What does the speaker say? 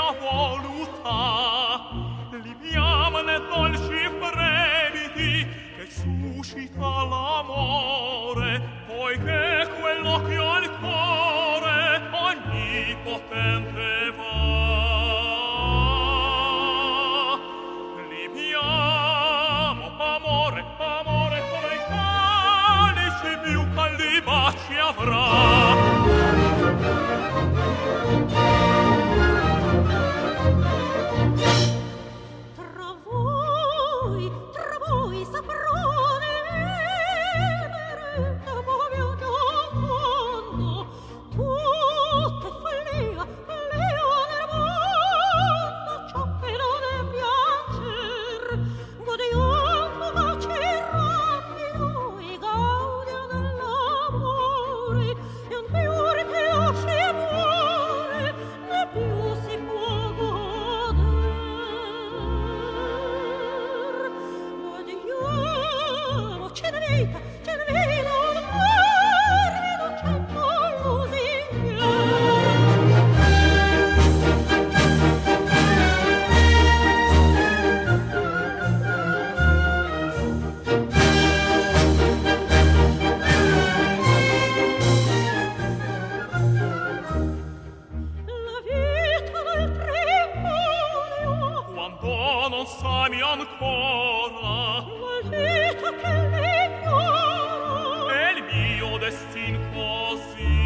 mia voluttà, liviamone dolci fremiti che suscita l'amore, poiché quello che al cuore onnipotente va. Liviamo, amore, amore, come il calice più caldi baci avrà. Tra voi saprone merenda mio mondo, tutta follia, follia del mondo, ciò che non è piacer, godiamo pace rapido e gaudia dell'amore, e un fiore che nasce e muore, né più si può godere. Ce ne vita un fervido cento lusinga. La vita del trimonio, Quando non sani ancora, maldita che l'ignoro, è il mio destin così.